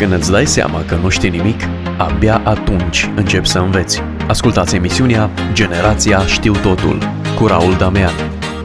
Când îți dai seama că nu știi nimic, abia atunci începi să înveți. Ascultați emisiunea Generația Știu Totul cu Raul Damean.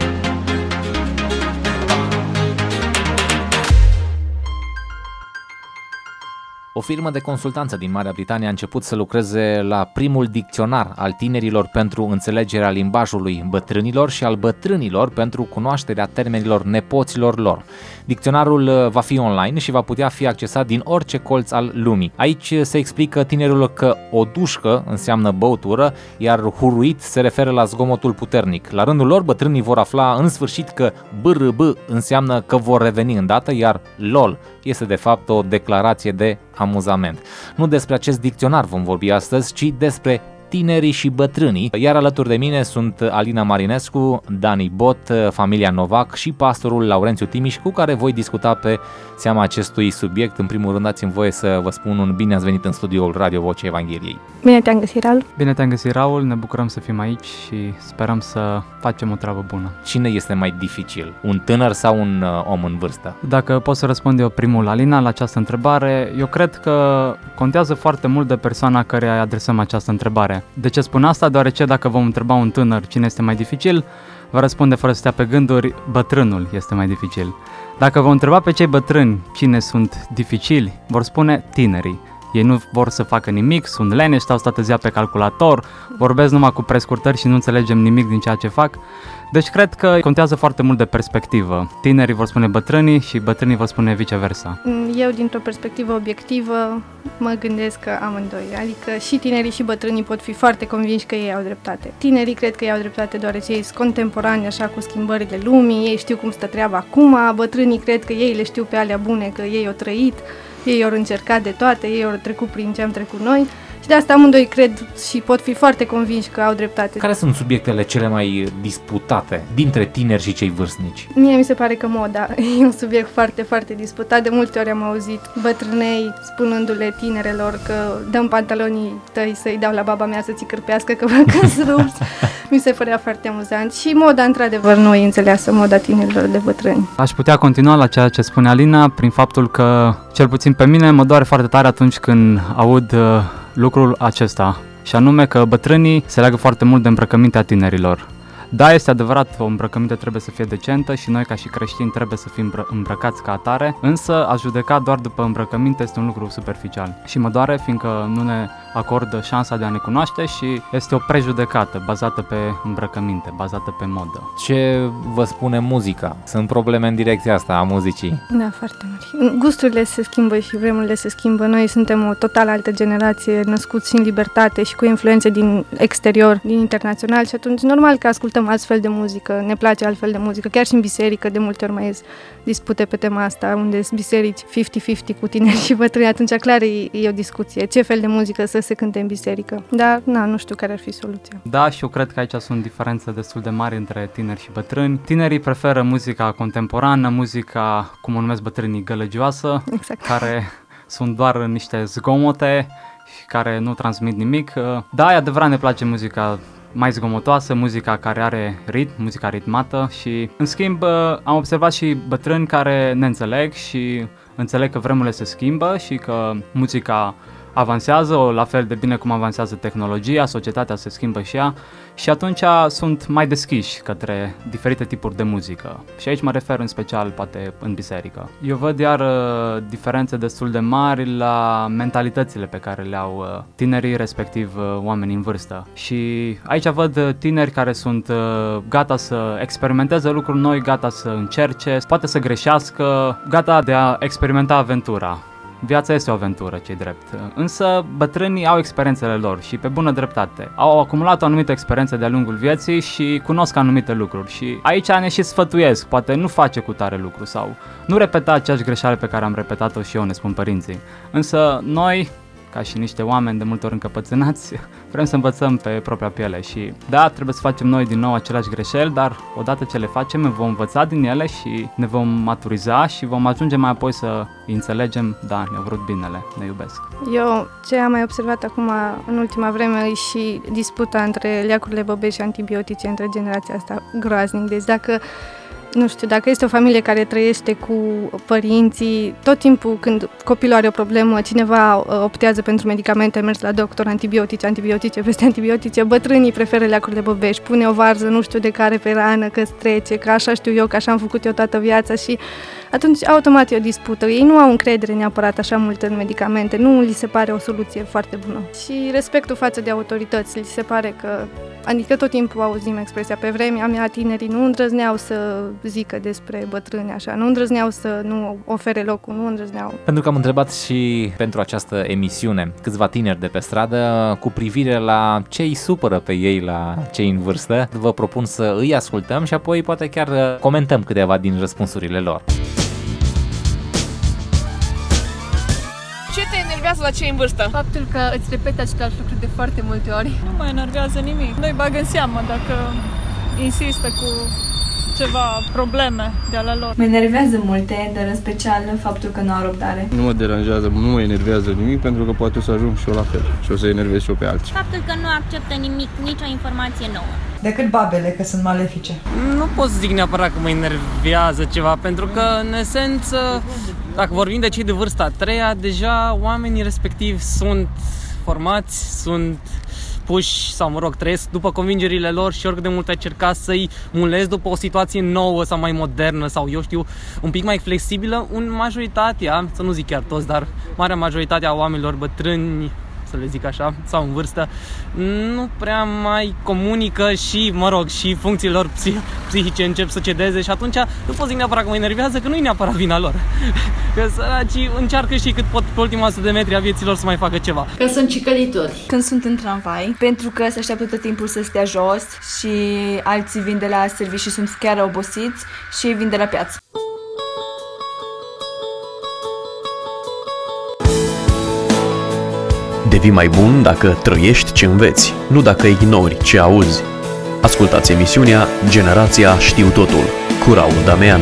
O firmă de consultanță din Marea Britanie a început să lucreze la primul dicționar al tinerilor pentru înțelegerea limbajului bătrânilor și al bătrânilor pentru cunoașterea termenilor nepoților lor. Dicționarul va fi online și va putea fi accesat din orice colț al lumii. Aici se explică tinerilor că o dușcă înseamnă băutură, iar huruit se referă la zgomotul puternic. La rândul lor, bătrânii vor afla în sfârșit că BRB înseamnă că vor reveni îndată, iar LOL este de fapt o declarație de amuzament. Nu despre acest dicționar vom vorbi astăzi, ci despre tinerii și bătrânii, iar alături de mine sunt Alina Marinescu, Dani Bot, familia Novac și pastorul Laurențiu Timiș, cu care voi discuta pe seama acestui subiect. În primul rând, dați-mi voie să vă spun un bine ați venit în studioul Radio Vocea Evangheliei. Bine te-am găsit, Raul! Bine te-am găsit, Raul! Ne bucurăm să fim aici și sperăm să facem o treabă bună. Cine este mai dificil, un tânăr sau un om în vârstă? Dacă pot să răspund eu primul, Alina, la această întrebare, eu cred că contează foarte mult de persoana care îi adresăm această întrebare. De ce spun asta? Deoarece dacă vom întreba un tânăr cine este mai dificil, va răspunde fără să stea pe gânduri, bătrânul este mai dificil. Dacă vom întreba pe cei bătrâni cine sunt dificili, vor spune tinerii. Ei nu vor să facă nimic, sunt leneși, stau toată ziua pe calculator, vorbesc numai cu prescurtări și nu înțelegem nimic din ceea ce fac. Deci cred că contează foarte mult de perspectivă. Tinerii vor spune bătrânii și bătrânii vor spune viceversa. Eu, dintr-o perspectivă obiectivă, mă gândesc că amândoi. Adică și tinerii și bătrânii pot fi foarte convinși că ei au dreptate. Tinerii cred că ei au dreptate deoarece ei sunt contemporani așa cu schimbările lumii, ei știu cum stă treaba acum, bătrânii cred că ei le știu pe alea bune, că ei au trăit, ei au încercat de toate, ei au trecut prin ce am trecut noi. Și de asta amândoi cred și pot fi foarte convinși că au dreptate. Care sunt subiectele cele mai disputate dintre tineri și cei vârstnici? Mie mi se pare că moda e un subiect foarte, foarte disputat. De multe ori am auzit bătrânei spunându-le tinerelor că dăm pantalonii tăi să-i dau la baba mea să-ți cârpească că să rupți. Mi se părea foarte amuzant. Și moda, într-adevăr, nu e înțeleasă, moda tinerilor de bătrâni. Aș putea continua la ceea ce spune Alina, prin faptul că, cel puțin pe mine, mă doare foarte tare atunci când aud lucrul acesta, și anume că bătrânii se leagă foarte mult de îmbrăcămintea tinerilor. Da, este adevărat, o îmbrăcăminte trebuie să fie decentă și noi ca și creștini trebuie să fim îmbrăcați ca atare, însă a judeca doar după îmbrăcăminte este un lucru superficial. Și mă doare fiindcă nu ne acordă șansa de a ne cunoaște și este o prejudecată bazată pe îmbrăcăminte, bazată pe modă. Ce vă spune muzica? Sunt probleme în direcția asta a muzicii? Da, foarte mari. Gusturile se schimbă și vremurile se schimbă. Noi suntem o total altă generație, născuți în libertate și cu influențe din exterior, din internațional, și atunci normal că ascultăm altfel de muzică, ne place altfel de muzică, chiar și în biserică de multe ori mai ies dispute pe tema asta, unde sunt biserici 50-50 cu tineri și bătrâni, atunci clar e o discuție, ce fel de muzică să se cânte în biserică, dar nu știu care ar fi soluția. Da, și eu cred că aici sunt diferențe destul de mari între tineri și bătrâni. Tinerii preferă muzica contemporană, muzica, cum o numesc bătrânii, gălăgioasă, exact, care sunt doar niște zgomote și care nu transmit nimic. Da, e adevărat, ne place muzica mai zgomotoasă, muzica care are ritm, muzica ritmată și, în schimb, am observat și bătrâni care ne înțeleg și înțeleg că vremurile se schimbă și că muzica avansează la fel de bine cum avansează tehnologia, societatea se schimbă și ea și atunci sunt mai deschiși către diferite tipuri de muzică. Și aici mă refer în special poate în biserică. Eu văd iar diferențe destul de mari la mentalitățile pe care le au tinerii, respectiv oamenii în vârstă. Și aici văd tineri care sunt gata să experimenteze lucruri noi, gata să încerce, poate să greșească, gata de a experimenta aventura. Viața este o aventură, ce-i drept. Însă bătrânii au experiențele lor și pe bună dreptate. Au acumulat o anumită experiență de-a lungul vieții și cunosc anumite lucruri. Și aici ne și sfătuiesc, poate nu face cu tare lucru sau nu repeta aceeași greșeală pe care am repetat-o și eu, ne spun părinții. Însă noi, ca și niște oameni de multe ori încăpățânați, vrem să învățăm pe propria piele și da, trebuie să facem noi din nou aceleași greșeli, dar odată ce le facem vom învăța din ele și ne vom maturiza și vom ajunge mai apoi să înțelegem, da, ne-au vrut binele, ne iubesc. Eu ce am mai observat acum în ultima vreme e și disputa între leacurile băbești și antibiotice între generația asta groaznic. Deci dacă nu știu, dacă este o familie care trăiește cu părinții, tot timpul când copilul are o problemă, cineva optează pentru medicamente, mers la doctor, antibiotice, peste antibiotice, bătrânii preferă leacuri de băbești, pune o varză, nu știu de care pe rană, că trece, că așa știu eu, că așa am făcut eu toată viața și atunci automat e o dispută. Ei nu au încredere neapărat așa mult în medicamente, nu li se pare o soluție foarte bună. Și respectul față de autorități, li se pare că, adică tot timpul auzim expresia, pe vremea mea tinerii nu îndrăzneau să zică despre bătrâni așa, nu îndrăzneau să nu ofere locul, nu îndrăzneau. Pentru că am întrebat și pentru această emisiune câțiva tineri de pe stradă cu privire la ce îi supără pe ei la cei în vârstă, vă propun să îi ascultăm și apoi poate chiar comentăm câteva din răspunsurile lor. Ce te enervează la cei în vârstă? Faptul că îți repete același lucru de foarte multe ori. Nu mă enervează nimic. Nu-i bag în seamă dacă insistă cu ceva probleme de ale lor. Mă enervează multe, dar în special faptul că nu au răbdare. Nu mă deranjează, nu mă enervează nimic pentru că poate o să ajung și eu la fel și o să enervez și eu pe alții. Faptul că nu acceptă nimic, nicio informație nouă. Decât babele, că sunt malefice. Nu pot zic neapărat că mă enervează ceva, pentru că, în esență, dacă vorbim de cei de vârsta a treia, deja oamenii respectivi sunt formați, sunt puși sau, mă rog, trăiesc după convingerile lor și oricât de mult ai cerca să-i mulezi după o situație nouă sau mai modernă sau, eu știu, un pic mai flexibilă, majoritatea, să nu zic chiar toți, dar marea majoritate a oamenilor bătrâni, să le zic așa, sau în vârstă, nu prea mai comunică și, mă rog, și funcțiile lor psihice încep să cedeze și atunci nu pot zic neapărat că mă enervează, că nu e neapărat vina lor. Că săracii încearcă și cât pot pe ultima 100 de metri a vieților să mai facă ceva. Că sunt cicălituri. Când sunt în tramvai, pentru că se așteaptă tot timpul să stea jos și alții vin de la serviciu și sunt chiar obosiți și ei vin de la piață. Devii mai bun dacă trăiești ce înveți, nu dacă ignori ce auzi. Ascultați emisiunea Generația Știu Totul cu Raul Damean.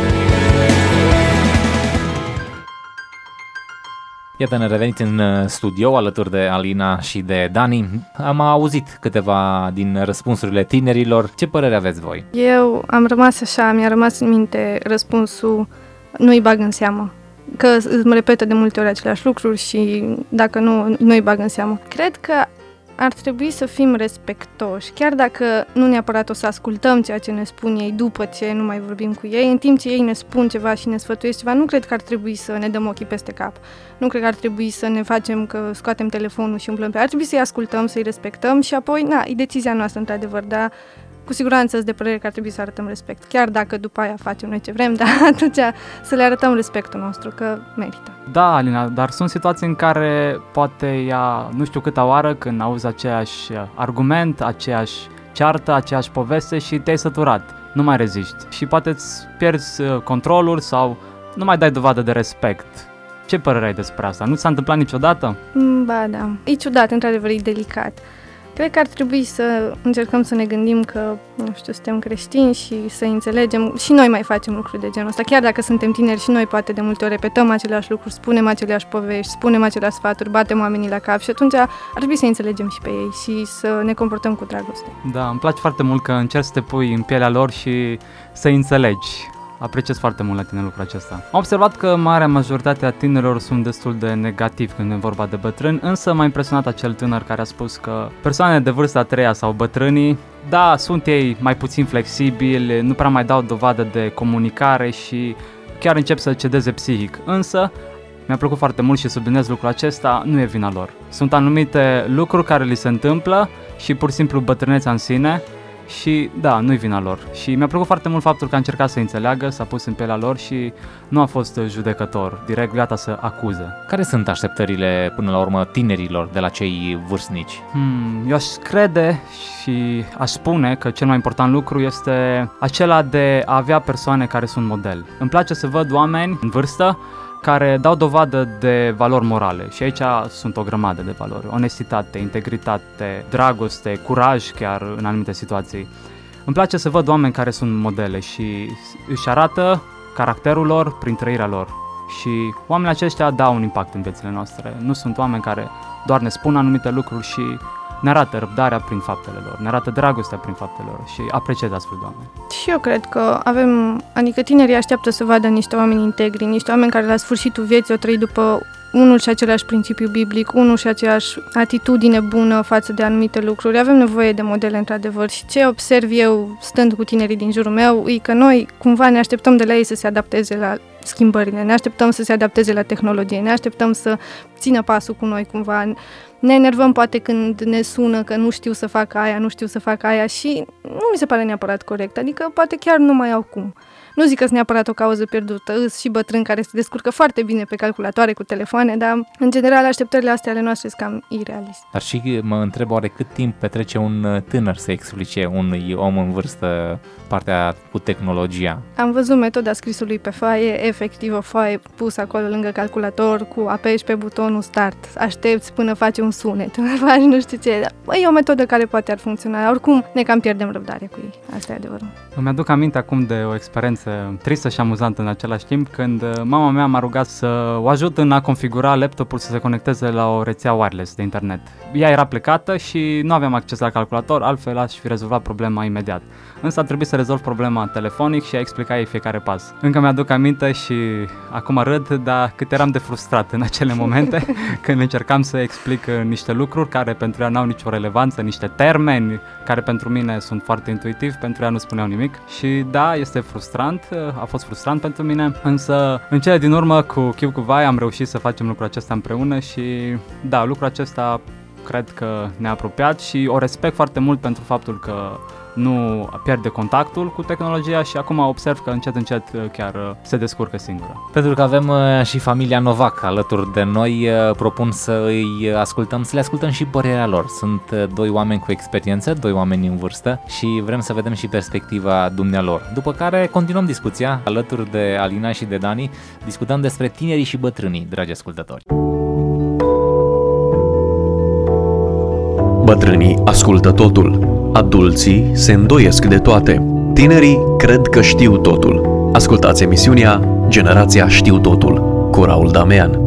Iată, ne reveniți în studio alături de Alina și de Dani. Am auzit câteva din răspunsurile tinerilor. Ce părere aveți voi? Eu am rămas așa, mi-a rămas în minte răspunsul nu-i bag în seamă. Că îmi repetă de multe ori aceleași lucruri și dacă nu-i bag în seamă. Cred că ar trebui să fim respectoși, chiar dacă nu neapărat o să ascultăm ceea ce ne spun ei după ce nu mai vorbim cu ei, în timp ce ei ne spun ceva și ne sfătuiesc ceva, nu cred că ar trebui să ne dăm ochii peste cap. Nu cred că ar trebui să ne facem că scoatem telefonul și umblăm pe. Ar trebui să-i ascultăm, să-i respectăm și apoi, e decizia noastră într-adevăr, dar cu siguranță sunt de părere că ar trebui să arătăm respect. Chiar dacă după aia facem noi ce vrem, dar atunci să le arătăm respectul nostru, că merită. Da, Alina, dar sunt situații în care poate ia nu știu câta oară când auzi aceeași argument, aceeași ceartă, aceeași poveste și te-ai săturat. Nu mai reziști și poate îți pierzi controlul sau nu mai dai dovadă de respect. Ce părere ai despre asta? Nu ți s-a întâmplat niciodată? Ba da, e ciudat, într-adevăr, e delicat. Cred că ar trebui să încercăm să ne gândim că, nu știu, suntem creștini și să înțelegem. Și noi mai facem lucruri de genul ăsta. Chiar dacă suntem tineri și noi poate de multe ori repetăm aceleași lucruri, spunem aceleași povești, spunem aceleași sfaturi, batem oamenii la cap și atunci ar trebui să înțelegem și pe ei și să ne comportăm cu dragoste. Da, îmi place foarte mult că încerci să te pui în pielea lor și să înțelegi. Apreciez foarte mult la tine lucrul acesta. Am observat că marea majoritate a tinerilor sunt destul de negativi când e vorba de bătrâni, însă m-a impresionat acel tânăr care a spus că persoanele de vârsta a treia sau bătrânii, da, sunt ei mai puțin flexibili, nu prea mai dau dovadă de comunicare și chiar încep să cedeze psihic, însă mi-a plăcut foarte mult și subliniez lucrul acesta, nu e vina lor. Sunt anumite lucruri care li se întâmplă și pur și simplu bătrânețea în sine. Și da, nu-i vina lor. Și mi-a plăcut foarte mult faptul că a încercat să înțeleagă, s-a pus în pielea lor și nu a fost judecător, direct gata să acuze. Care sunt așteptările, până la urmă, tinerilor de la cei vârstnici? Eu aș crede și aș spune că cel mai important lucru este acela de a avea persoane care sunt model. Îmi place să văd oameni în vârstă care dau dovadă de valori morale și aici sunt o grămadă de valori, onestitate, integritate, dragoste, curaj chiar în anumite situații. Îmi place să văd oameni care sunt modele și își arată caracterul lor prin trăirea lor și oamenii aceștia dau un impact în viețile noastre. Nu sunt oameni care doar ne spun anumite lucruri și ne arată răbdarea prin faptele lor, ne arată dragostea prin faptele lor și apreciez astfel de oameni. Și eu cred că adică tinerii așteaptă să vadă niște oameni integri, niște oameni care la sfârșitul vieții o trăi după unul și același principiu biblic, unul și aceeași atitudine bună față de anumite lucruri. Avem nevoie de modele, într-adevăr, și ce observ eu stând cu tinerii din jurul meu e că noi cumva ne așteptăm de la ei să se adapteze la schimbările, ne așteptăm să se adapteze la tehnologie, ne așteptăm să țină pasul cu noi cumva. Ne enervăm poate când ne sună că nu știu să fac aia, nu știu să fac aia și nu mi se pare neapărat corect, adică poate chiar nu mai au cum. Nu zic că sunt neapărat o cauză pierdută, îs și bătrâni care se descurcă foarte bine pe calculatoare cu telefoane, dar în general așteptările astea ale noastre sunt cam irealiste. Dar și mă întreb oare cât timp petrece un tânăr să explice unui om în vârstă partea cu tehnologia? Am văzut metoda scrisului pe foaie, efectiv o foaie pusă acolo lângă calculator cu apeși pe butonul start, aștepți până face un sunet, faci nu știu ce, dar e o metodă care poate ar funcționa, oricum ne cam pierdem răbdare cu ei, asta e adevărul. Îmi aduc aminte acum de o experiență tristă și amuzantă în același timp, când mama mea m-a rugat să o ajut în a configura laptopul să se conecteze la o rețea wireless de internet. Ea era plecată și nu aveam acces la calculator, altfel aș fi rezolvat problema imediat. Însă a trebuit să rezolv problema telefonic și a explicat ei fiecare pas. Încă mi-aduc aminte și acum râd, dar cât eram de frustrat în acele momente când încercam să explic niște lucruri care pentru ea n-au nicio relevanță, niște termeni care pentru mine sunt foarte intuitivi, pentru ea nu spuneau nimic și da, este frustrant, a fost frustrant pentru mine, însă în cele din urmă cu Chiu cu Vai am reușit să facem lucrul acesta împreună și da, lucrul acesta cred că ne-a apropiat și o respect foarte mult pentru faptul că nu pierde contactul cu tehnologia și acum observ că încet chiar se descurcă singură. Pentru că avem și familia Novac alături de noi, propun să îi ascultăm, să le ascultăm și părerea lor. Sunt doi oameni cu experiență, doi oameni în vârstă și vrem să vedem și perspectiva dumnealor. După care continuăm discuția alături de Alina și de Dani, discutăm despre tinerii și bătrânii, dragi ascultători. Bătrânii ascultă totul. Adulții se îndoiesc de toate. Tinerii cred că știu totul. Ascultați emisiunea Generația Știu Totul cu Raul Damean.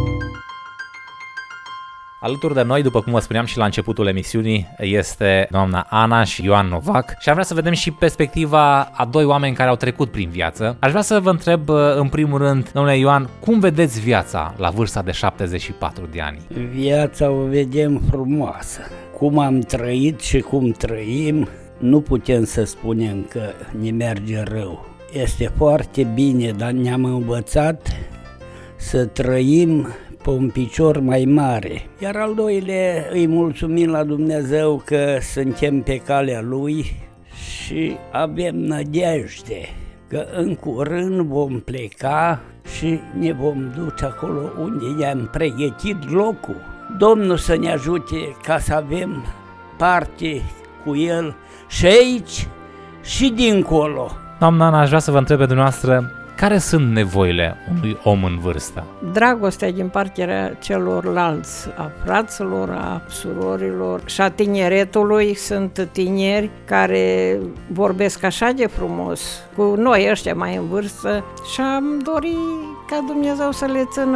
Alături de noi, după cum vă spuneam și la începutul emisiunii, este doamna Ana și Ioan Novac și am vrea să vedem și perspectiva a doi oameni care au trecut prin viață. Aș vrea să vă întreb în primul rând, domnule Ioan, cum vedeți viața la vârsta de 74 de ani? Viața o vedem frumoasă. Cum am trăit și cum trăim, nu putem să spunem că ne merge rău. Este foarte bine, dar ne-am învățat să trăim pe un picior mai mare. Iar al doilea, îi mulțumim la Dumnezeu că suntem pe calea Lui și avem nădejde că în curând vom pleca și ne vom duce acolo unde i-am pregătit locul. Domnul să ne ajute ca să avem parte cu El și aici și dincolo. Doamna Ana, aș vrea să vă întreb pe dumneavoastră, care sunt nevoile unui om în vârstă? Dragostea din partea celorlalți, a fraților, a surorilor și a tineretului. Sunt tineri care vorbesc așa de frumos cu noi ăștia mai în vârstă și am dorit ca Dumnezeu să le țină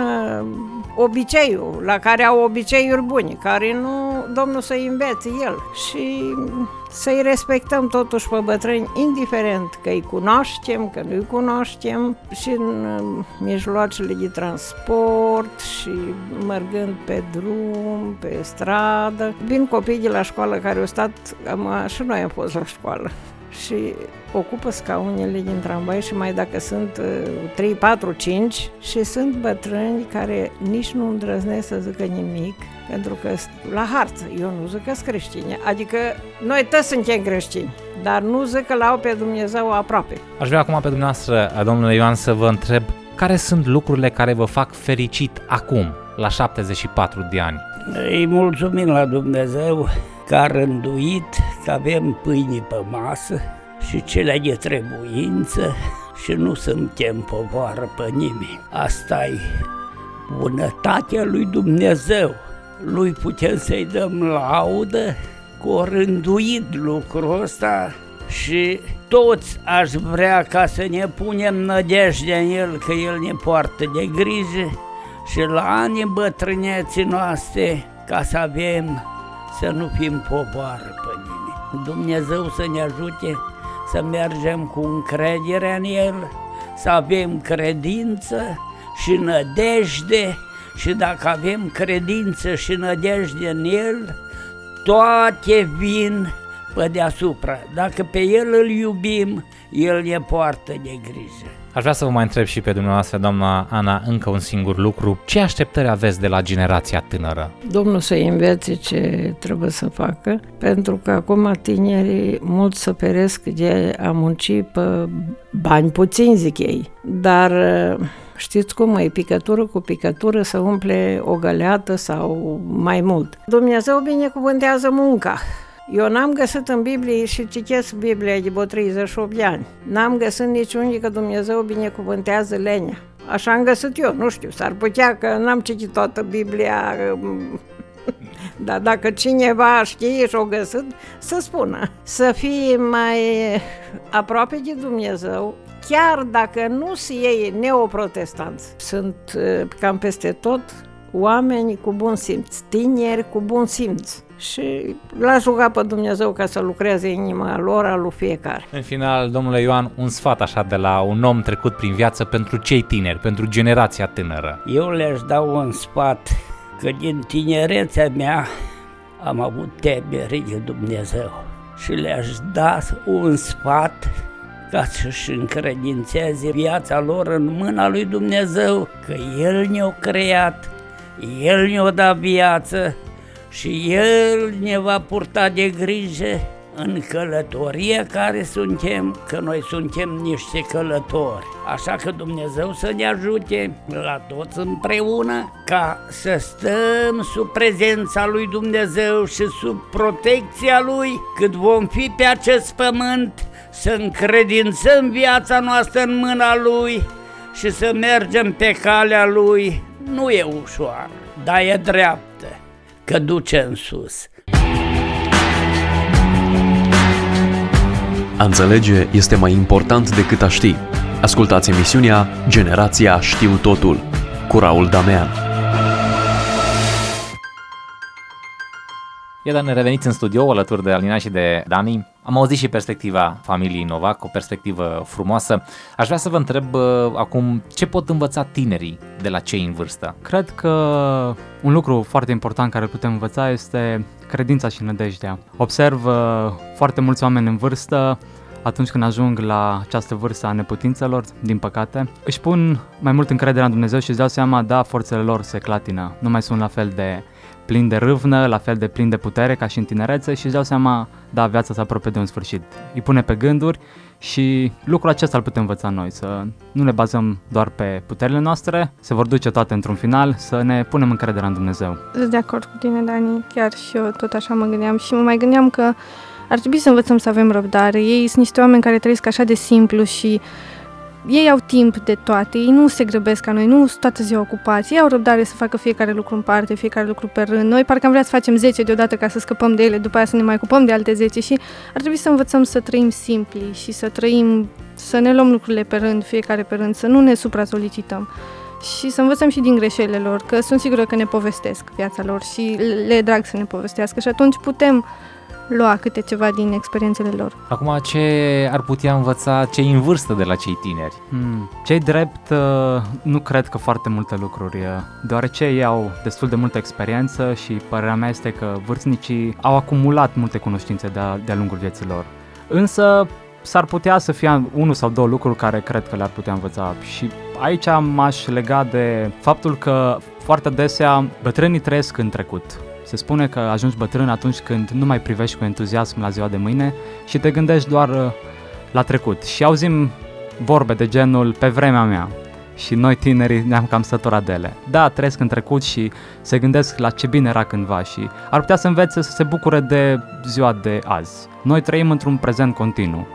obiceiul, la care au obiceiuri bune, care nu, Domnul să-i învețe El și să-i respectăm totuși pe bătrâni, indiferent că îi cunoaștem, că nu-i cunoaștem, și în mijloacele de transport și mergând pe drum, pe stradă. Vin copii de la școală care au stat, și noi am fost la școală, și ocupă scaunele din tramvai și mai dacă sunt 3, 4, 5 și sunt bătrâni care nici nu îndrăznesc să zică nimic, pentru că la harță, eu nu zic că sunt creștini, adică noi toți suntem creștini, dar nu zic că l-au pe Dumnezeu aproape. Aș vrea acum pe dumneavoastră, domnule Ioan, să vă întreb care sunt lucrurile care vă fac fericit acum, la 74 de ani? Îi mulțumim la Dumnezeu că a rânduit că avem pâine pe masă și cele de trebuință și nu suntem povară pe nimeni. Asta-i bunătatea lui Dumnezeu. Lui putem să-i dăm laudă că a rânduit lucrul ăsta și toți aș vrea ca să ne punem nădejdea în El, că El ne poartă de grijă și la anii bătrâneții noastre ca să avem să nu fim povară pe nimeni. Dumnezeu să ne ajute să mergem cu încredere în El, să avem credință și nădejde, și dacă avem credință și nădejde în El, toate vin pe deasupra. Dacă pe El îl iubim, El ne poartă de grijă. Aș vrea să vă mai întreb și pe dumneavoastră, doamna Ana, încă un singur lucru. Ce așteptări aveți de la generația tânără? Domnul să-i învețe ce trebuie să facă, pentru că acum tinerii mult se peresc de a munci pe bani puțini, zic ei. Dar știți cum e, picătură cu picătură să umple o găleată sau mai mult. Dumnezeu binecuvântează munca. Eu n-am găsit în Biblie și citesc Biblia de 38 de ani. N-am găsit niciunde că Dumnezeu binecuvântează lenea. Așa am găsit eu, nu știu, s-ar putea că n-am citit toată Biblia, dar dacă cineva știe și o găsit, să spună. Să fie mai aproape de Dumnezeu, chiar dacă nu se iei neoprotestanți. Sunt cam peste tot oameni cu bun simț, tineri cu bun simț. Și l-aș ruga pe Dumnezeu ca să lucreze inima lor, a lui fiecare. În final, domnule Ioan, un sfat așa de la un om trecut prin viață pentru cei tineri, pentru generația tânără. Eu le-aș da un sfat, că din tinerețea mea am avut temere de Dumnezeu și le-aș da un sfat ca să-și încredințeze viața lor în mâna lui Dumnezeu, că El ne-a creat, El ne-a dat viață și El ne va purta de grijă în călătoria care suntem, că noi suntem niște călători. Așa că Dumnezeu să ne ajute la toți împreună ca să stăm sub prezența lui Dumnezeu și sub protecția Lui cât vom fi pe acest pământ, să încredințăm viața noastră în mâna Lui și să mergem pe calea Lui. Nu e ușoară, dar e dreaptă, că duce în sus. A înțelege este mai important decât a ști. Ascultați emisiunea Generația Știu Totul cu Raul Damean. Iată, ne reveniți în studio alături de Alina și de Dani. Am auzit și perspectiva familiei Novac, o perspectivă frumoasă. Aș vrea să vă întreb acum ce pot învăța tinerii de la cei în vârstă? Cred că un lucru foarte important care putem învăța este credința și nădejdea. Observ foarte mulți oameni în vârstă, atunci când ajung la această vârstă a neputințelor, din păcate, își pun mai mult încredere în Dumnezeu și își dau seama, da, forțele lor se clatină, nu mai sunt la fel de plin de râvnă, la fel de plin de putere ca și în tinerețe și își dau seama, da, viața se apropie de un sfârșit. Îi pune pe gânduri și lucrul acesta îl putem învăța noi, să nu ne bazăm doar pe puterile noastre, se vor duce toate într-un final, să ne punem încrederea în Dumnezeu. Sunt de acord cu tine, Dani, chiar și eu tot așa mă gândeam și mă mai gândeam că ar trebui să învățăm să avem răbdare. Ei sunt niște oameni care trăiesc așa de simplu și ei au timp de toate, ei nu se grăbesc ca noi, nu sunt toată ziua ocupați, ei au răbdare să facă fiecare lucru în parte, fiecare lucru pe rând. Noi parcă am vrea să facem 10 deodată ca să scăpăm de ele, după aia să ne mai ocupăm de alte 10 și ar trebui să învățăm să trăim simpli și să trăim, să ne luăm lucrurile pe rând, fiecare pe rând, să nu ne supra-solicităm și să învățăm și din greșelile lor, că sunt sigură că ne povestesc viața lor și le e drag să ne povestească și atunci putem lua câte ceva din experiențele lor. Acum, ce ar putea învăța cei în vârstă de la cei tineri? Cei drept, nu cred că foarte multe lucruri, deoarece ei au destul de multă experiență și părerea mea este că vârstnicii au acumulat multe cunoștințe de-a lungul vieții lor. Însă s-ar putea să fie unul sau două lucruri care cred că le-ar putea învăța și aici m-aș lega de faptul că foarte adesea bătrânii trăiesc în trecut. Se spune că ajungi bătrân atunci când nu mai privești cu entuziasm la ziua de mâine și te gândești doar la trecut. Și auzim vorbe de genul pe vremea mea și noi tinerii ne-am cam săturat de ele. Da, trăiesc în trecut și se gândesc la ce bine era cândva și ar putea să învețe să se bucure de ziua de azi. Noi trăim într-un prezent continuu.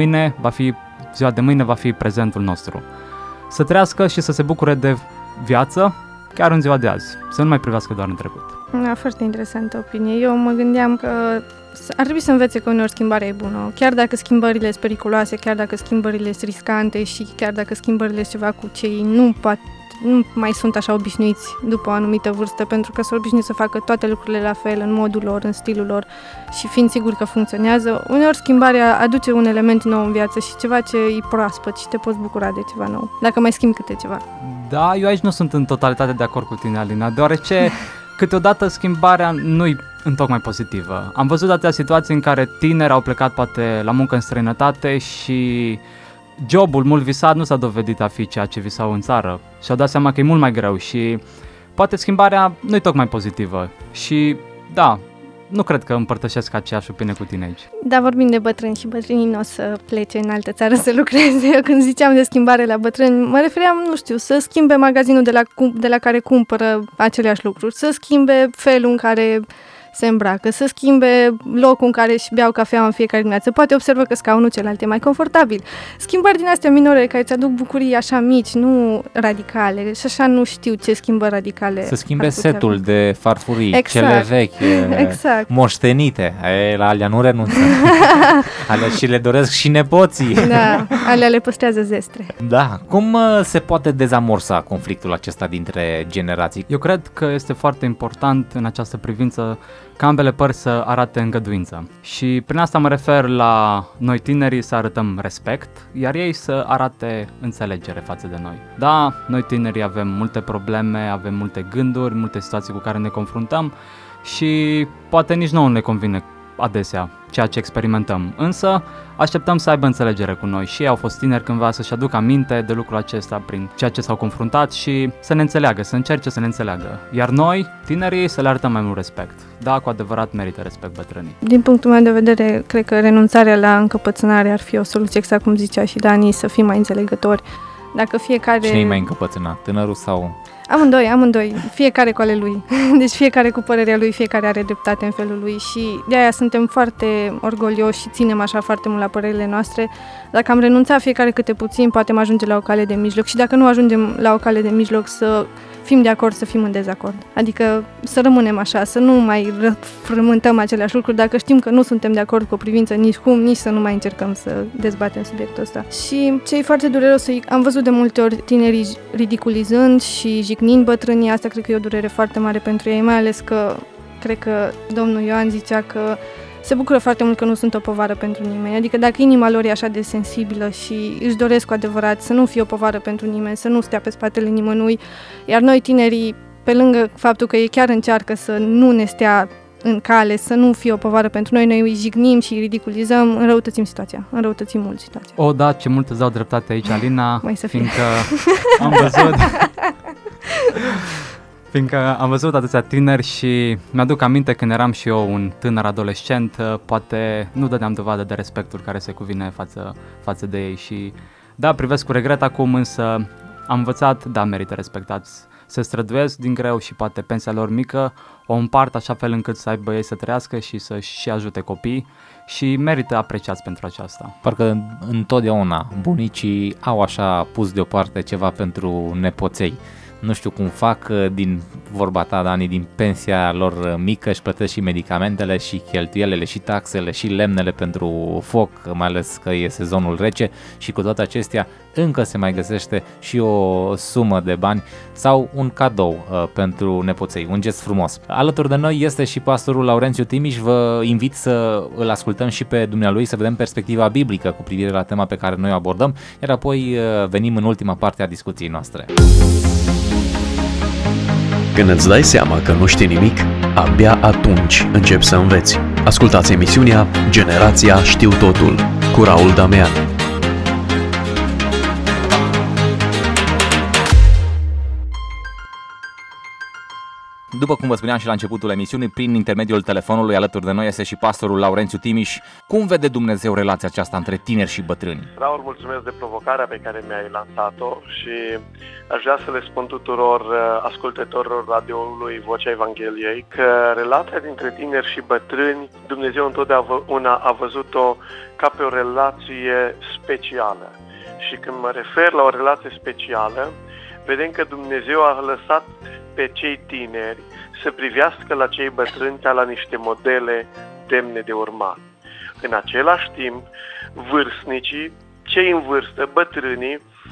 Ziua de mâine va fi prezentul nostru. Să trăiască și să se bucure de viață chiar în ziua de azi. Să nu mai privească doar în trecut. Da, foarte interesantă opinie. Eu mă gândeam că ar trebui să învețe că uneori schimbarea e bună. Chiar dacă schimbările sunt periculoase, chiar dacă schimbările sunt riscante și chiar dacă schimbările sunt ceva cu ce ei nu pot nu mai sunt așa obișnuiți după o anumită vârstă, pentru că s-au obișnuit să facă toate lucrurile la fel, în modul lor, în stilul lor și fiind sigur că funcționează. Uneori schimbarea aduce un element nou în viață și ceva ce e proaspăt și te poți bucura de ceva nou, dacă mai schimbi câte ceva. Da, eu aici nu sunt în totalitate de acord cu tine, Alina, deoarece câteodată schimbarea nu-i întocmai pozitivă. Am văzut atâtea situații în care tineri au plecat poate la muncă în străinătate și jobul mult visat nu s-a dovedit a fi ceea ce visau în țară și au dat seama că e mult mai greu și poate schimbarea nu-i tocmai pozitivă și da, nu cred că împărtășesc aceeași opinie cu tine aici. Da, vorbim de bătrâni și bătrânii nu o să plece în altă țară să lucreze. Eu când ziceam de schimbare la bătrâni, mă refeream, nu știu, să schimbe magazinul de la care cumpără aceleași lucruri, să schimbe felul în care se îmbracă, să schimbe locul în care își beau cafea în fiecare dimineață. Poate observă că scaunul celălalt e mai confortabil. Schimbări din astea minore care îți aduc bucurii așa mici, nu radicale. Și așa nu știu ce schimbări radicale. Să schimbe setul de farfurii, exact. Cele vechi, exact. Moștenite. La alea nu renunță. Alea și le doresc și nepoții. Da, alea le păstrează zestre. Da. Cum se poate dezamorsa conflictul acesta dintre generații? Eu cred că este foarte important în această privință ca ambele părți să arate îngăduință. Și prin asta mă refer la noi tinerii să arătăm respect, iar ei să arate înțelegere față de noi. Da, noi tinerii avem multe probleme, avem multe gânduri, multe situații cu care ne confruntăm și poate nici nouă ne convine adesea ceea ce experimentăm, însă așteptăm să aibă înțelegere cu noi și ei au fost tineri cândva să-și aducă aminte de lucrul acesta prin ceea ce s-au confruntat și să ne înțeleagă, să încerce să ne înțeleagă. Iar noi, tinerii, să le arătăm mai mult respect. Da, cu adevărat merită respect bătrânii. Din punctul meu de vedere, cred că renunțarea la încăpățânare ar fi o soluție, exact cum zicea și Dani, să fim mai înțelegători. Dacă fiecare... Cine e mai încăpățânat? Tânărul sau... Amândoi, fiecare cu ale lui. Deci fiecare cu părerea lui, fiecare are dreptate în felul lui și de aia suntem foarte orgolioși și ținem așa foarte mult la părerile noastre. Dacă am renunțat fiecare câte puțin, poate am ajunge la o cale de mijloc și dacă nu ajungem la o cale de mijloc, să fim de acord, să fim în dezacord. Adică să rămânem așa, să nu mai frământăm aceleași lucruri dacă știm că nu suntem de acord cu o privință nici cum, nici să nu mai încercăm să dezbatem subiectul ăsta. Și ce e foarte dureros, am văzut de multe ori tinerii ridiculizând și jignind bătrânii, asta cred că e o durere foarte mare pentru ei, mai ales că cred că domnul Ioan zicea că se bucură foarte mult că nu sunt o povară pentru nimeni. Adică dacă inima lor e așa de sensibilă și își doresc cu adevărat să nu fie o povară pentru nimeni, să nu stea pe spatele nimănui, iar noi tinerii, pe lângă faptul că ei chiar încearcă să nu ne stea în cale, să nu fie o povară pentru noi, noi îi jignim și îi ridiculizăm, înrăutățim situația, înrăutățim mult situația. O, da, ce mult îți dau dreptate aici, Alina, fiindcă am văzut atâția tineri și mi-aduc aminte când eram și eu un tânăr adolescent, poate nu dădeam dovadă de respectul care se cuvine față de ei și da, privesc cu regret acum, însă am învățat, da, merită respectați, se străduiesc din greu și poate pensia lor mică o împart așa fel încât să aibă ei să trăiască și să-și ajute copii și merită apreciați pentru aceasta. Parcă întotdeauna bunicii au așa pus deoparte ceva pentru nepoței. Nu știu cum fac, din vorba ta, Dani, din pensia lor mică își plătesc și medicamentele și cheltuielile și taxele și lemnele pentru foc, mai ales că e sezonul rece și cu toate acestea încă se mai găsește și o sumă de bani sau un cadou pentru nepoței, un gest frumos. Alături de noi este și pastorul Laurențiu Timiș, vă invit să îl ascultăm și pe dumnealui, să vedem perspectiva biblică cu privire la tema pe care noi o abordăm, iar apoi venim în ultima parte a discuției noastre. Când îți dai seama că nu știi nimic, abia atunci începi să înveți. Ascultați emisiunea Generația Știu Totul cu Raul Damean. După cum vă spuneam și la începutul emisiunii, prin intermediul telefonului alături de noi este și pastorul Laurențiu Timiș. Cum vede Dumnezeu relația aceasta între tineri și bătrâni? Raul, mulțumesc de provocarea pe care mi-ai lansat-o și aș vrea să le spun tuturor ascultătorilor radioului Vocea Evangheliei că relația dintre tineri și bătrâni, Dumnezeu întotdeauna a văzut-o ca pe o relație specială. Și când mă refer la o relație specială, vedem că Dumnezeu a lăsat pe cei tineri să privească la cei bătrâni ca la niște modele demne de urmat. În același timp, vârstnicii, cei în vârstă, bătrânii,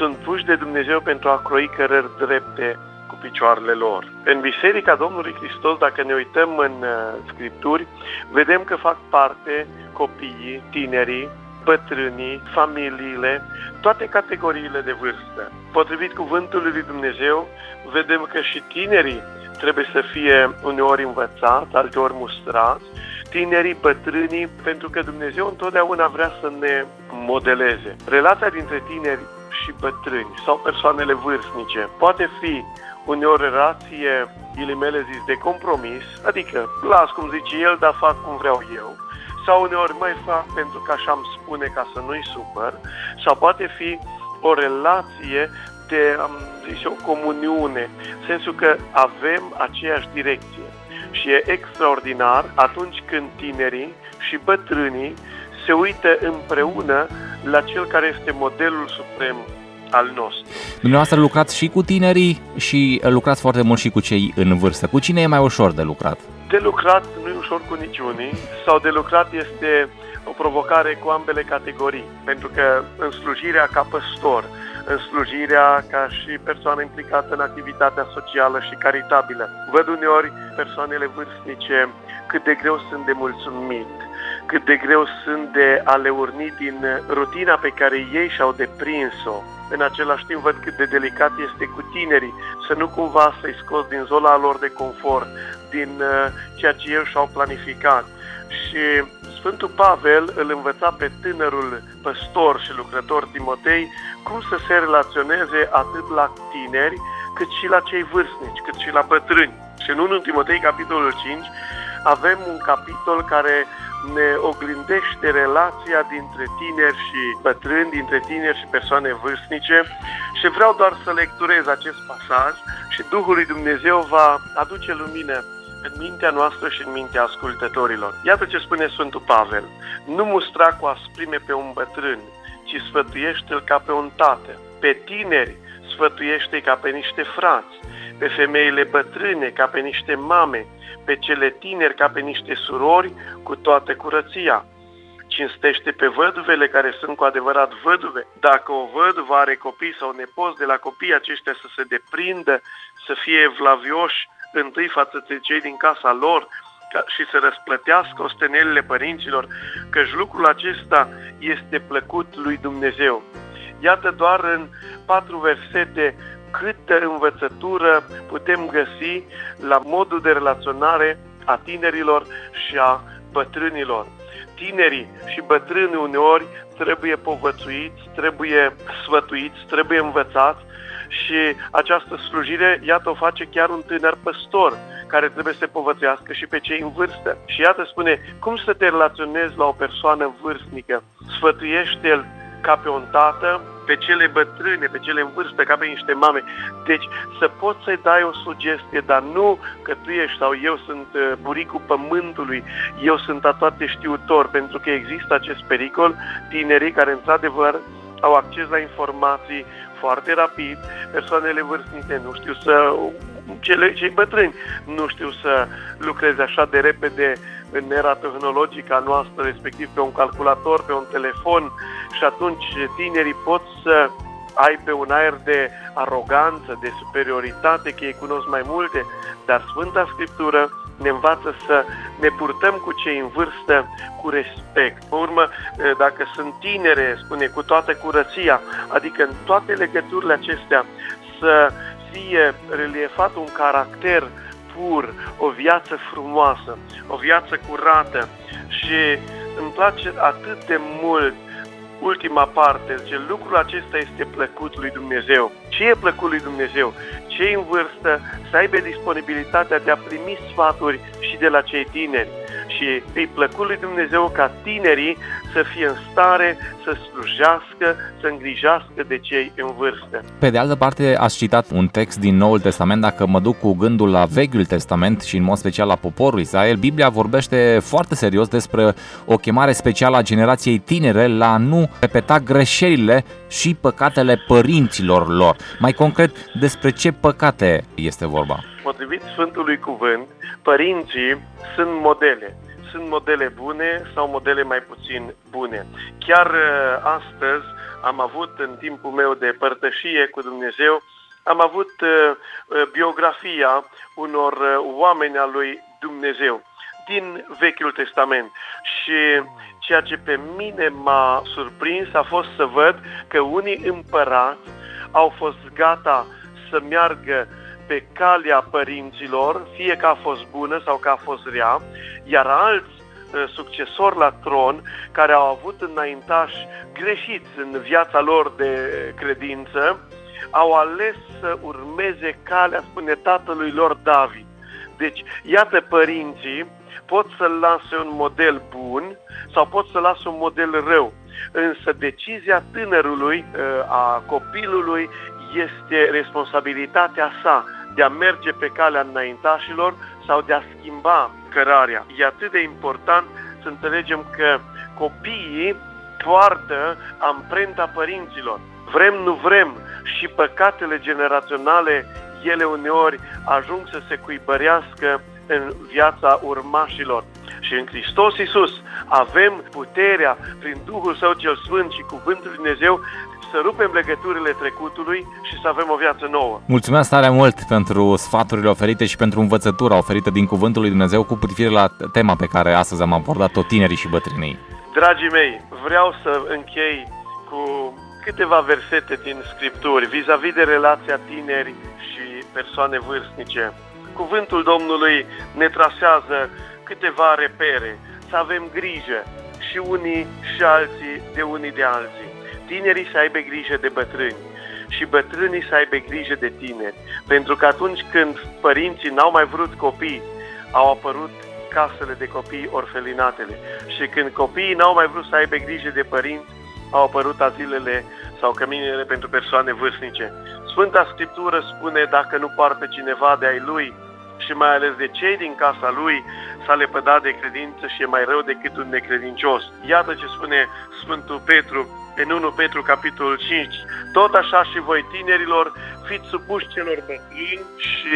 sunt puși de Dumnezeu pentru a croi cărări drepte cu picioarele lor. În Biserica Domnului Hristos, dacă ne uităm în Scripturi, vedem că fac parte copiii, tinerii, bătrânii, familiile, toate categoriile de vârstă. Potrivit cuvântului lui Dumnezeu, vedem că și tinerii trebuie să fie uneori învățați, alteori mustrați, tinerii, bătrânii, pentru că Dumnezeu întotdeauna vrea să ne modeleze. Relația dintre tineri și bătrâni sau persoanele vârstnice poate fi uneori relație, ghilimele zis, de compromis, adică las cum zice el, dar fac cum vreau eu, sau uneori mai fac pentru că așa îmi spune ca să nu-i supăr, sau poate fi o relație de, am zis, o comuniune, în sensul că avem aceeași direcție. Și e extraordinar atunci când tinerii și bătrânii se uită împreună la cel care este modelul suprem al nostru. Dumneavoastră lucrați și cu tinerii și lucrați foarte mult și cu cei în vârstă. Cu cine e mai ușor de lucrat? De lucrat nu e ușor cu niciunii, sau de lucrat este o provocare cu ambele categorii, pentru că în slujirea ca păstor, în slujirea ca și persoană implicată în activitatea socială și caritabilă, văd uneori persoanele vârstnice cât de greu sunt de mulțumit, cât de greu sunt de a le urni din rutina pe care ei și-au deprins-o. În același timp văd cât de delicat este cu tinerii, să nu cumva să-i scos din zona lor de confort, din ceea ce ei și-au planificat. Și Sfântul Pavel îl învăța pe tânărul păstor și lucrător Timotei cum să se relaționeze atât la tineri, cât și la cei vârstnici, cât și la bătrâni. Și în 1 Timotei, capitolul 5, avem un capitol care ne oglindește relația dintre tineri și bătrâni, dintre tineri și persoane vârstnice, și vreau doar să lecturez acest pasaj și Duhul lui Dumnezeu va aduce lumină în mintea noastră și în mintea ascultătorilor. Iată ce spune Sfântul Pavel: nu mustra cu asprime pe un bătrân, ci sfătuiește-l ca pe un tată. Pe tineri sfătuiește ca pe niște frați, pe femeile bătrâne ca pe niște mame, pe cele tineri ca pe niște surori cu toată curăția. Cinstește pe văduvele care sunt cu adevărat văduve. Dacă o văduvă are copii sau nepoți, de la copiii aceștia să se deprindă, să fie evlavioși întâi față de cei din casa lor și să răsplătească ostenelile părinților, căci lucrul acesta este plăcut lui Dumnezeu. Iată doar în 4 versete câtă învățătură putem găsi la modul de relaționare a tinerilor și a bătrânilor. Tinerii și bătrânii uneori trebuie povățuiți, trebuie sfătuiți, trebuie învățați, și această slujire, iată, o face chiar un tânăr păstor care trebuie să se povățuiască și pe cei în vârstă. Și iată spune, cum să te relaționezi la o persoană vârstnică? Sfătuiește-l ca pe un tată, pe cele bătrâne, pe cele în vârstă, ca pe niște mame. Deci să poți să-i dai o sugestie, dar nu că tu ești sau eu sunt buricul pământului, eu sunt atoate știutor, pentru că există acest pericol, tinerii care într-adevăr au acces la informații foarte rapid, persoanele vârstnice nu știu cei bătrâni nu știu să lucreze așa de repede în era tehnologică a noastră, respectiv pe un calculator, pe un telefon, și atunci tinerii pot să aibă un aer de aroganță, de superioritate, că ei cunosc mai multe, dar Sfânta Scriptură ne învață să ne purtăm cu cei în vârstă cu respect. Pe urmă, dacă sunt tinere, spune, cu toată curăția, adică în toate legăturile acestea să fie reliefat un caracter pur, o viață frumoasă, o viață curată. Și îmi place atât de mult ultima parte, zice, lucrul acesta este plăcut lui Dumnezeu. Ce e plăcut lui Dumnezeu? Cei în vârstă să aibă disponibilitatea de a primi sfaturi și de la cei tineri. Și îi plăcut lui Dumnezeu ca tinerii să fie în stare să slujească, să îngrijească de cei în vârstă. Pe de altă parte, ați citat un text din Noul Testament. Dacă mă duc cu gândul la Vechiul Testament și în mod special la poporul Israel, Biblia vorbește foarte serios despre o chemare specială a generației tinere la nu repeta greșelile și păcatele părinților lor. Mai concret, despre ce păcate este vorba? Potrivit Sfântului Cuvânt, părinții sunt modele. Sunt modele bune sau modele mai puțin bune. Chiar astăzi, am avut în timpul meu de părtășie cu Dumnezeu, am avut biografia unor oameni al lui Dumnezeu din Vechiul Testament și ceea ce pe mine m-a surprins a fost să văd că unii împărați au fost gata să meargă pe calea părinților, fie că a fost bună sau că a fost rea, iar alți succesori la tron care au avut înaintași greșiți în viața lor de credință, au ales să urmeze calea, spune, tatălui lor David. Deci, iată, părinții pot să lase un model bun sau pot să lase un model rău, însă decizia tânărului, a copilului, este responsabilitatea sa de a merge pe calea înaintașilor sau de a schimba cărarea. E atât de important să înțelegem că copiii poartă amprenta părinților. Vrem, nu vrem, și păcatele generaționale, ele uneori ajung să se cuibărească în viața urmașilor. Și în Hristos Iisus avem puterea, prin Duhul Său cel Sfânt și Cuvântul Lui Dumnezeu, să rupem legăturile trecutului și să avem o viață nouă. Mulțumesc tare mult pentru sfaturile oferite și pentru învățătura oferită din Cuvântul lui Dumnezeu cu privire la tema pe care astăzi am abordat-o, tinerii și bătrânii. Dragii mei, vreau să închei cu câteva versete din Scripturi vis-a-vis de relația tineri și persoane vârstnice. Cuvântul Domnului ne trasează câteva repere, să avem grijă și unii și alții de unii de alții. Tinerii să aibă grijă de bătrâni și bătrânii să aibă grijă de tineri. Pentru că atunci când părinții n-au mai vrut copii, au apărut casele de copii, orfelinatele. Și când copiii n-au mai vrut să aibă grijă de părinți, au apărut azilele sau căminele pentru persoane vârstnice. Sfânta Scriptură spune, dacă nu poartă cineva de ai lui și mai ales de cei din casa lui, s-a lepădat de credință și e mai rău decât un necredincios. Iată ce spune Sfântul Petru în 1 Petru, capitolul 5. Tot așa și voi, tinerilor, fiți supuși celor bătrâni și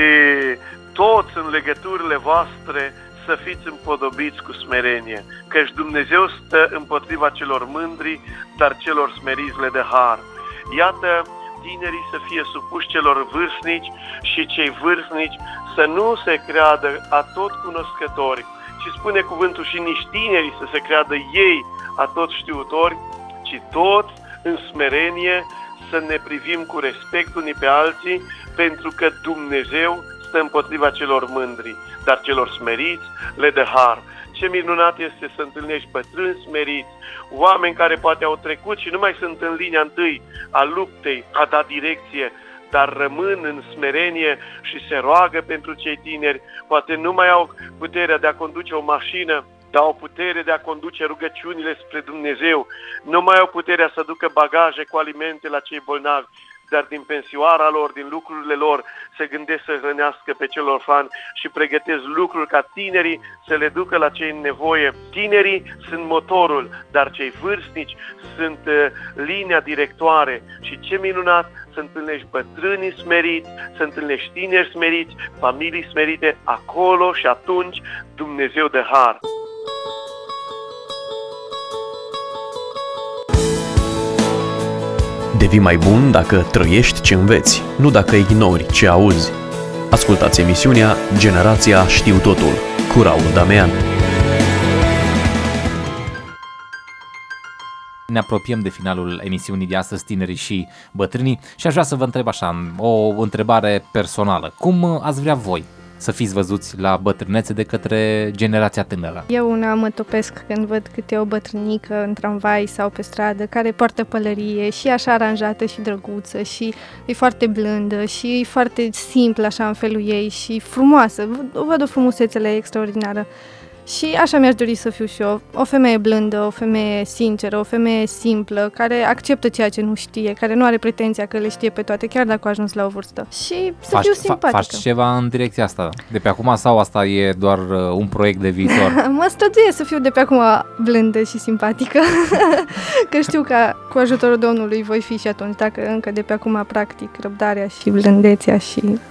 toți în legăturile voastre să fiți împodobiți cu smerenie, căci Dumnezeu stă împotriva celor mândri, dar celor smeriți le dă har. Iată, tinerii să fie supuși celor vârstnici și cei vârstnici să nu se creadă atot cunoscători, ci spune cuvântul și nici tinerii să se creadă ei atot știutori, ci toți în smerenie să ne privim cu respect unii pe alții, pentru că Dumnezeu stă împotriva celor mândri, dar celor smeriți le dă har. Ce minunat este să întâlnești bătrâni smeriți, oameni care poate au trecut și nu mai sunt în linia întâi a luptei, a da direcție, dar rămân în smerenie și se roagă pentru cei tineri. Poate nu mai au puterea de a conduce o mașină, dar au putere de a conduce rugăciunile spre Dumnezeu. Nu mai au puterea să ducă bagaje cu alimente la cei bolnavi, dar din pensioara lor, din lucrurile lor, se gândesc să hrănească pe cei orfani și pregătesc lucruri ca tinerii să le ducă la cei în nevoie. Tinerii sunt motorul, dar cei vârstnici sunt linia directoare. Și ce minunat să întâlnești bătrânii smeriți, să întâlnești tineri smeriți, familii smerite, acolo și atunci Dumnezeu dă har. Devii mai bun dacă trăiești ce înveți, nu dacă ignori ce auzi. Ascultați emisiunea Generația Știu Totul cu Raul Damean. Ne apropiem de finalul emisiunii de astăzi, tinerii și bătrânii, și aș vrea să vă întreb așa, o întrebare personală. Cum ați vrea voi să fiți văzuți la bătrânețe de către generația tânără? Eu una mă topesc când văd câte o bătrânică în tramvai sau pe stradă care poartă pălărie și așa aranjată și drăguță și e foarte blândă și e foarte simplă așa în felul ei și frumoasă. Văd o frumusețe extraordinară. Și așa mi-aș dori să fiu și eu, o femeie blândă, o femeie sinceră, o femeie simplă, care acceptă ceea ce nu știe, care nu are pretenția că le știe pe toate, chiar dacă a ajuns la o vârstă. Și să fiu simpatică. Faci ceva în direcția asta de pe acum sau asta e doar un proiect de viitor? Mă străduiesc să fiu de pe acum blândă și simpatică, că știu că cu ajutorul Domnului voi fi și atunci, dacă încă de pe acum practic răbdarea și blândețea și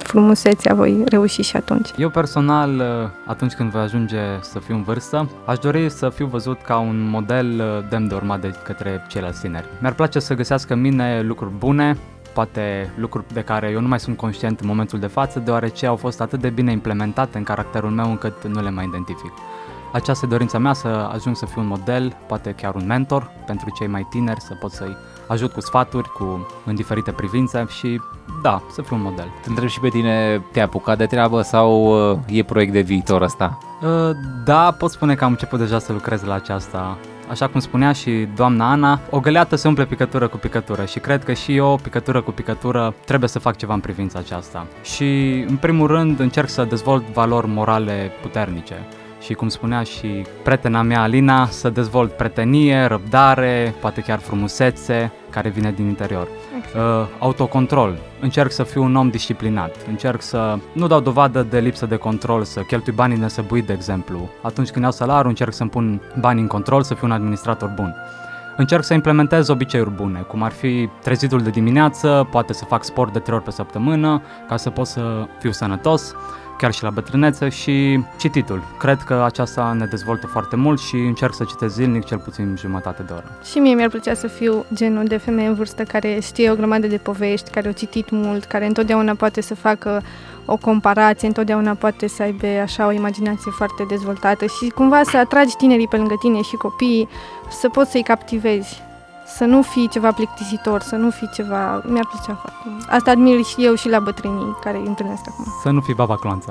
frumusețea voi reuși și atunci. Eu personal, atunci când voi ajunge să fiu în vârstă, aș dori să fiu văzut ca un model demn de urmat de către ceilalți tineri. Mi-ar place să găsească în mine lucruri bune, poate lucruri de care eu nu mai sunt conștient în momentul de față, deoarece au fost atât de bine implementate în caracterul meu încât nu le mai identific. Aceasta e dorința mea, să ajung să fiu un model, poate chiar un mentor pentru cei mai tineri, să pot să-i ajut cu sfaturi, în diferite privințe și da, să fiu un model. Te întreb și pe tine, te-ai apucat de treabă sau e proiect de viitor ăsta? Da, pot spune că am început deja să lucrez la aceasta. Așa cum spunea și doamna Ana, o găleată se umple picătură cu picătură și cred că și eu, picătură cu picătură, trebuie să fac ceva în privința aceasta. Și, în primul rând, încerc să dezvolt valori morale puternice. Și cum spunea și prietena mea Alina, să dezvolt prietenie, răbdare, poate chiar frumusețe, care vine din interior. Autocontrol. Încerc să fiu un om disciplinat. Încerc să nu dau dovadă de lipsă de control, să cheltui banii nesăbuit, de exemplu. Atunci când iau salariul, încerc să-mi pun banii în control, să fiu un administrator bun. Încerc să implementez obiceiuri bune, cum ar fi trezitul de dimineață, poate să fac sport de 3 ori pe săptămână, ca să pot să fiu sănătos, chiar și la bătrânețe, și cititul. Cred că aceasta ne dezvoltă foarte mult și încerc să citesc zilnic cel puțin jumătate de oră. Și mie mi-ar plăcea să fiu genul de femeie în vârstă care știe o grămadă de povești, care au citit mult, care întotdeauna poate să facă o comparație, întotdeauna poate să aibă așa o imaginație foarte dezvoltată și cumva să atragi tinerii pe lângă tine și copiii, să poți să-i captivezi. Să nu fii ceva plictisitor, să nu fii ceva... Mi-ar plăcea foarte mult. Asta admir și eu și la bătrânii care îi întâlnesc acum. Să nu fii baba cloanța.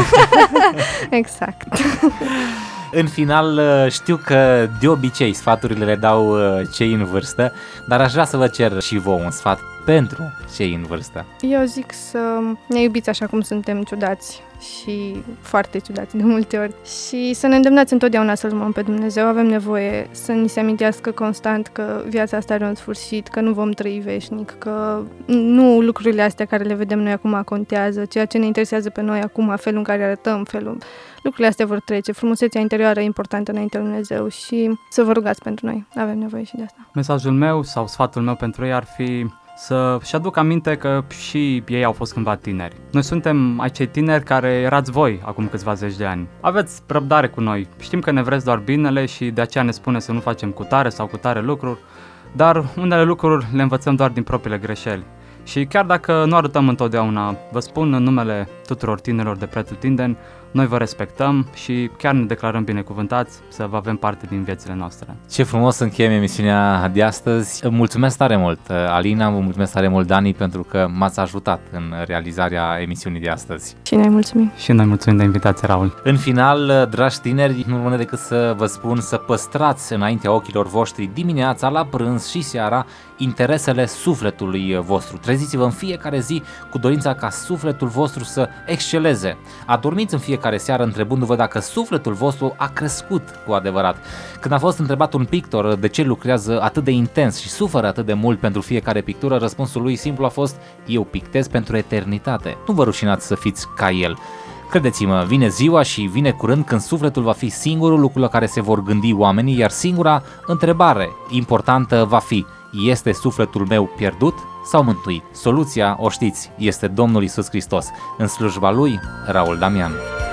Exact. În final, știu că de obicei sfaturile le dau cei în vârstă, dar aș vrea să vă cer și vouă un sfat pentru cei în vârstă. Eu zic să ne iubiți așa cum suntem, ciudați și foarte ciudați de multe ori, și să ne îndemnați întotdeauna să-L urmăm pe Dumnezeu. Avem nevoie să ni se amintească constant că viața asta are un sfârșit, că nu vom trăi veșnic, că nu lucrurile astea care le vedem noi acum contează, ceea ce ne interesează pe noi acum, felul în care arătăm, lucrurile astea vor trece, frumusețea interioară e importantă înaintea lui Dumnezeu și să vă rugați pentru noi, avem nevoie și de asta. Mesajul meu sau sfatul meu pentru ei ar fi să-și aduc aminte că și ei au fost cândva tineri. Noi suntem acei tineri care erați voi acum câțiva zeci de ani. Aveți răbdare cu noi, știm că ne vreți doar binele și de aceea ne spune să nu facem cu tare sau cu tare lucruri, dar unele lucruri le învățăm doar din propriile greșeli. Și chiar dacă nu arătăm întotdeauna, vă spun în numele tuturor tinerilor de pretutindeni, noi vă respectăm și chiar ne declarăm binecuvântați să vă avem parte din viețile noastre. Ce frumos încheiem emisiunea de astăzi. Mulțumesc tare mult, Alina, vă mulțumesc tare mult, Dani, pentru că m-ați ajutat în realizarea emisiunii de astăzi. Și noi mulțumim. Și noi mulțumim de invitație, Raul. În final, dragi tineri, nu rămâne decât să vă spun să păstrați înaintea ochilor voștri dimineața, la prânz și seara interesele sufletului vostru. Treziți-vă în fiecare zi cu dorința ca sufletul vostru să exceleze. Adormiți în fiecare seară întrebându-vă dacă sufletul vostru a crescut cu adevărat. Când a fost întrebat un pictor de ce lucrează atât de intens și suferă atât de mult pentru fiecare pictură, răspunsul lui simplu a fost: eu pictez pentru eternitate. Nu vă rușinați să fiți ca el. Credeți-mă, vine ziua și vine curând când sufletul va fi singurul lucru la care se vor gândi oamenii, iar singura întrebare importantă va fi: este sufletul meu pierdut sau mântuit? Soluția, o știți, este Domnul Iisus Hristos. În slujba Lui, Raul Damian.